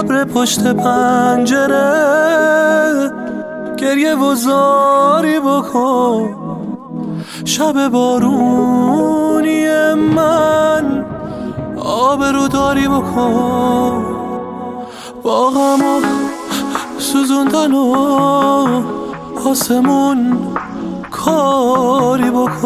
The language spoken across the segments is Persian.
ابر پشت پنجره گریه و زاری بکن. شب بارونی من آبرو داری بکن. با غم و سوزوندن و آسمون کاری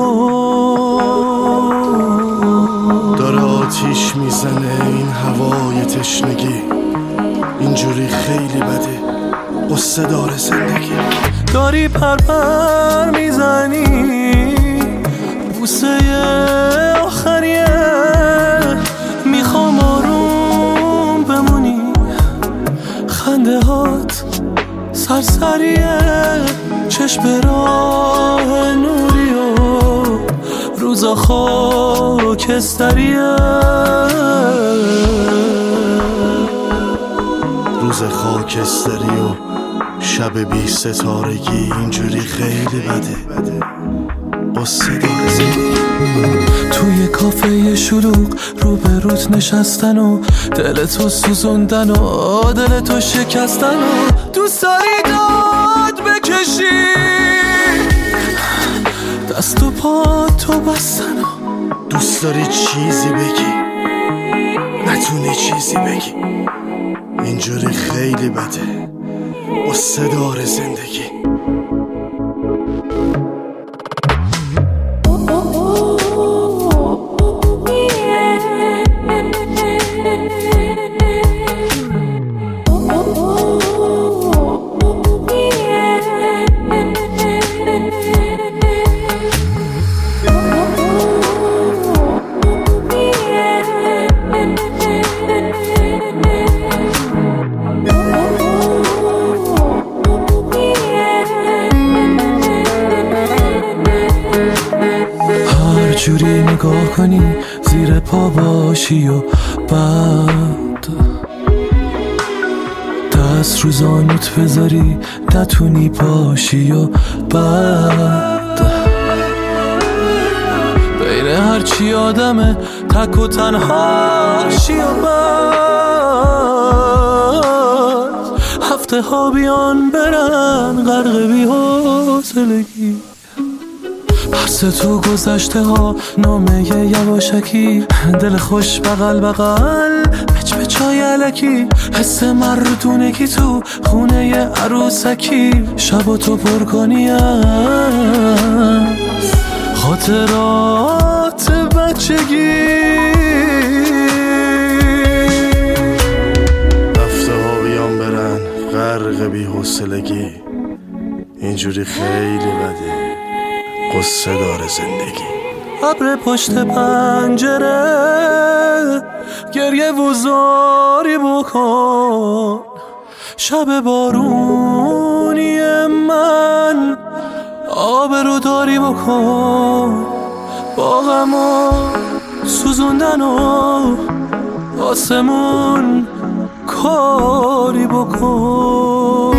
بکن. داره آتیش میزنه این هوای تشنگی، اینجوری خیلی بده، قصه داره زندگی. داری پرپر میزنی بوسه آخریه، میخوام آروم بمونی، خنده هات سرسریه، چشم راه نوری و روزا خاکستریه. روز خاکستری و شب بی ستارگی، اینجوری خیلی بده، قصه داره زندگی. توی کافه شلوغ رو به روت نشستن و دلتو سوزوندن و دلتو شکستن و دوست داری داد بکشی، دست و پا تو بستن و دوست داری چیزی بگی نتونی چیزی بگی، اینجوری خیلی بده، قصه داره زندگی. جوری نگاه کنی زیر پا باشی و بعد دست رو زانوت بذاری نتونی پاشی و بعد بین هرچی آدمه تک و تنهاشی و بعد هفته ها بیان برن غرق بی حوصلگی. پرس تو گذشته ها نامه یواشکی، دل خوش بغل بغل پچ پچای علکی، حس مردونگی تو خونه عروسکی. شب تو پر کنی از خاطرات بچگی. هفته ها بیان برن غرق بی حوصلگی، اینجوری خیلی بده، قصه داره زندگی. ابر پشت پنجره گریه و زاری بکن. شب بارونی من آبرو داری بکن. با غم و سوزوندن و آسمون کاری بکن.